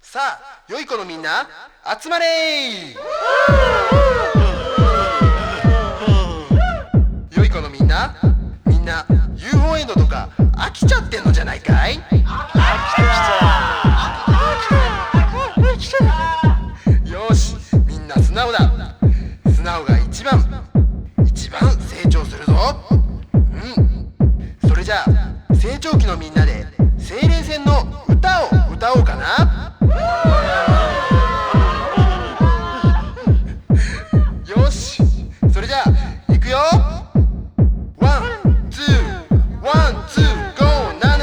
さあ、良い子のみんな集まれー。良い子のみんな UFO エンドとか飽きちゃってんのじゃないかい？よし、みんな素直だ。素直が一番成長するぞ。それじゃあ成長期のみんなで精霊戦の歌を歌おうかな。よし、それじゃあいくよ。ワンツーワンツーゴー7。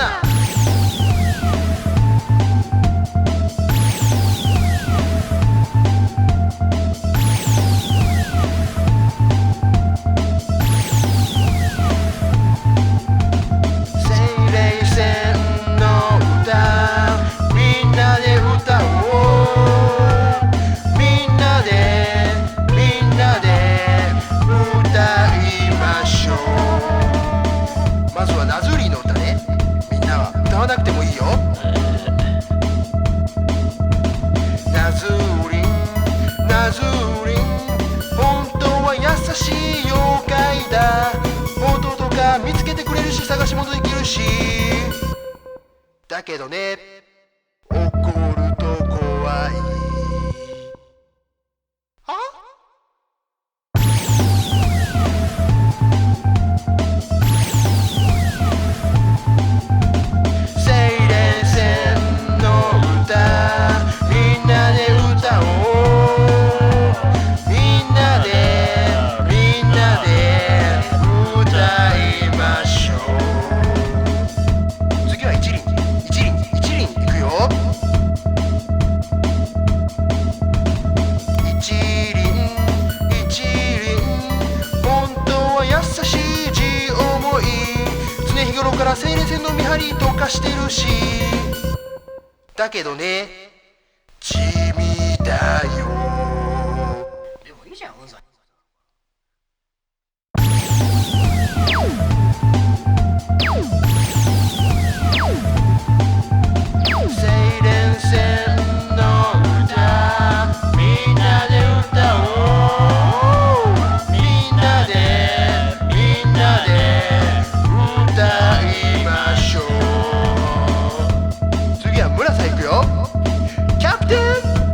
精霊戦の歌みんなで歌おう。みんなで歌いましょう。まずはナズーリーの歌ね。みんなは歌わなくてもいいよ。ナズーリン本当は優しい妖怪だ。弟とか見つけてくれるし探し物できるし。だけどね、怒ると怖い。精霊戦の歌みんなで歌おう。みんなで歌いましょう。次は一輪いくよ。一輪本当は優しい字思い。常日頃から精霊戦の見張りとかしてるし。だけどね、地味だよ。 でもいいじゃん、うんざり。 精霊戦の歌みんなで歌おう。みんなで歌いましょう。次は村さんいくよ。キャプテン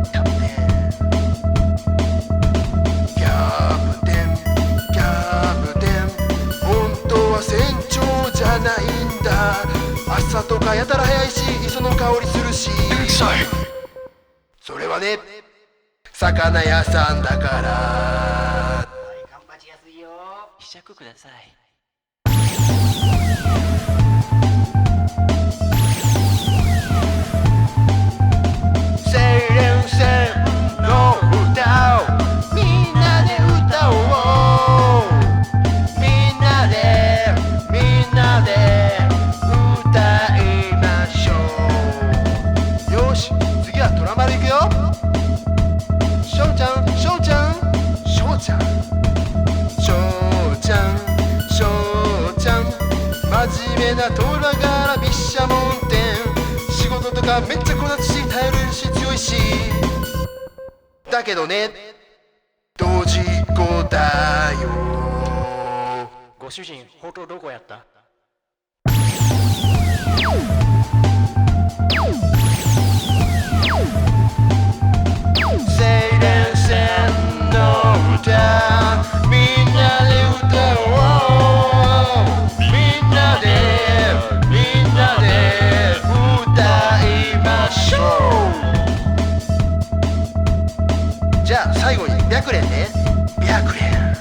本当は船長じゃないんだ。朝とかやたら早いし磯の香りするし。それはね、魚屋さんだから。 カンパチ安いよ。 試着ください。 精霊戦の歌をみんなで歌おう。みんなで歌いましょう。よし、次はトラマルいくよ。しょうちゃん真面目なトラ柄毘沙門天。仕事とかめっちゃこなすし頼れるし強いし。だけどね、ドジっ子だよ。 ご主人、本当どこやった？ 精霊戦の歌みんなで歌おう。みんなで歌いましょう。じゃあ最後に白蓮ね。白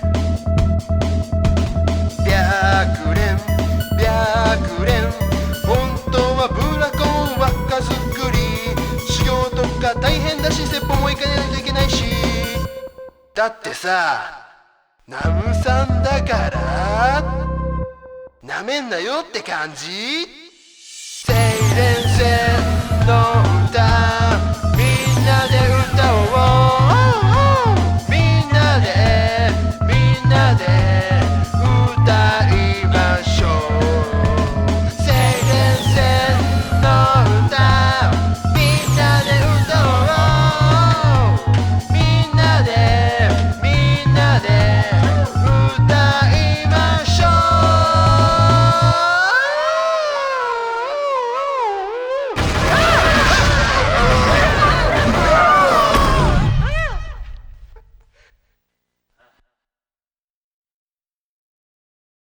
蓮本当はブラコン若作り。修行とか大変だし説法も行かないといけないし。だってさ、ナムさんだからなめんなよって感じ。精霊戦の